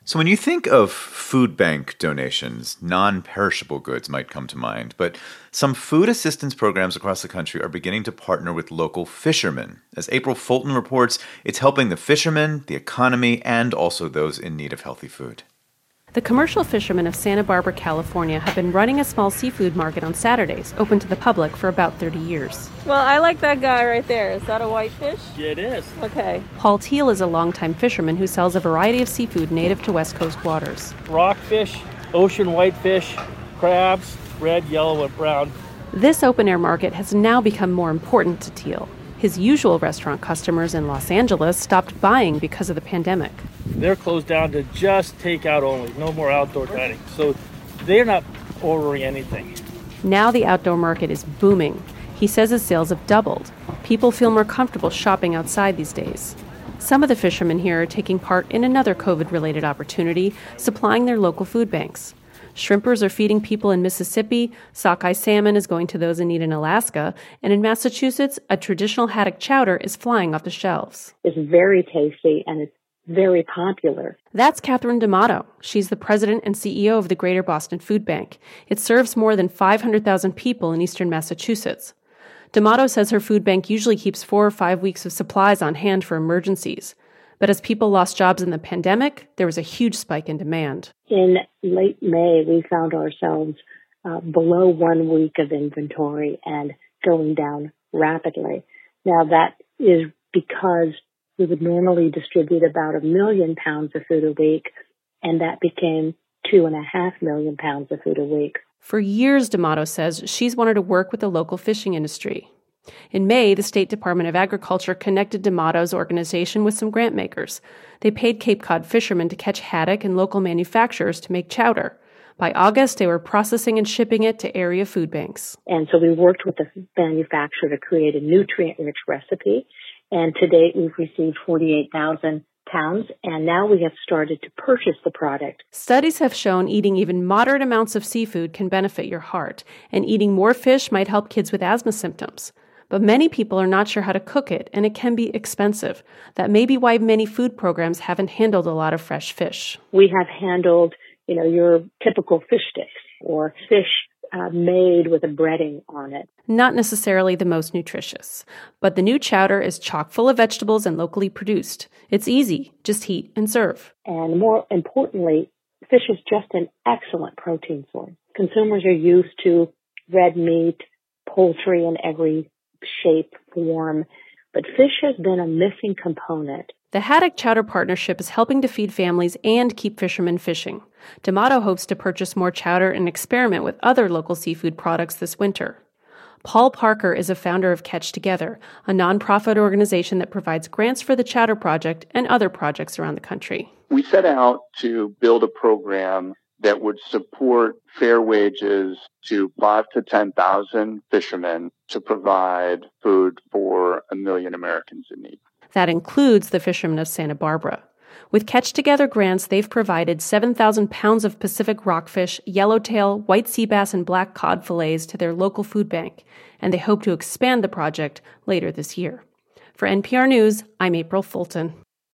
So when you think of food bank donations, non-perishable goods might come to mind, but some food assistance programs across the country are beginning to partner with local fishermen. As April Fulton reports, it's helping the fishermen, the economy, and also those in need of healthy food. The commercial fishermen of Santa Barbara, California have been running a small seafood market on Saturdays, open to the public for about 30 years. Well, I like that guy right there. Is that a whitefish? Yeah, it is. Okay. Paul Teal is a longtime fisherman who sells a variety of seafood native to West Coast waters. Rockfish, ocean whitefish, crabs, red, yellow, and brown. This open-air market has now become more important to Teal. His usual restaurant customers in Los Angeles stopped buying because of the pandemic. They're closed down to just takeout only, no more outdoor dining. So they're not ordering anything. Now the outdoor market is booming. He says his sales have doubled. People feel more comfortable shopping outside these days. Some of the fishermen here are taking part in another COVID-related opportunity, supplying their local food banks. Shrimpers are feeding people in Mississippi, sockeye salmon is going to those in need in Alaska, and in Massachusetts, a traditional haddock chowder is flying off the shelves. It's very tasty and it's very popular. That's Catherine D'Amato. She's the president and CEO of the Greater Boston Food Bank. It serves more than 500,000 people in eastern Massachusetts. D'Amato says her food bank usually keeps 4 or 5 weeks of supplies on hand for emergencies. But as people lost jobs in the pandemic, there was a huge spike in demand. In late May, we found ourselves below 1 week of inventory and going down rapidly. Now, that is because we would normally distribute about 1 million pounds of food a week, and that became 2.5 million pounds of food a week. For years, D'Amato says she's wanted to work with the local fishing industry. In May, the State Department of Agriculture connected D'Amato's organization with some grant makers. They paid Cape Cod fishermen to catch haddock and local manufacturers to make chowder. By August, they were processing and shipping it to area food banks. And so we worked with the manufacturer to create a nutrient-rich recipe. And to date, we've received 48,000 pounds, and now we have started to purchase the product. Studies have shown eating even moderate amounts of seafood can benefit your heart, and eating more fish might help kids with asthma symptoms. But many people are not sure how to cook it, and it can be expensive. That may be why many food programs haven't handled a lot of fresh fish. We have handled, your typical fish sticks or fish made with a breading on it. Not necessarily the most nutritious. But the new chowder is chock full of vegetables and locally produced. It's easy. Just heat and serve. And more importantly, fish is just an excellent protein source. Consumers are used to red meat, poultry in every shape, form, but fish has been a missing component. The Haddock Chowder Partnership is helping to feed families and keep fishermen fishing. D'Amato hopes to purchase more chowder and experiment with other local seafood products this winter. Paul Parker is a founder of Catch Together, a nonprofit organization that provides grants for the Chowder Project and other projects around the country. We set out to build a program that would support fair wages to 5,000 to 10,000 fishermen to provide food for 1 million Americans in need. That includes the fishermen of Santa Barbara. With Catch Together grants, they've provided 7,000 pounds of Pacific rockfish, yellowtail, white sea bass, and black cod fillets to their local food bank, and they hope to expand the project later this year. For NPR News, I'm April Fulton.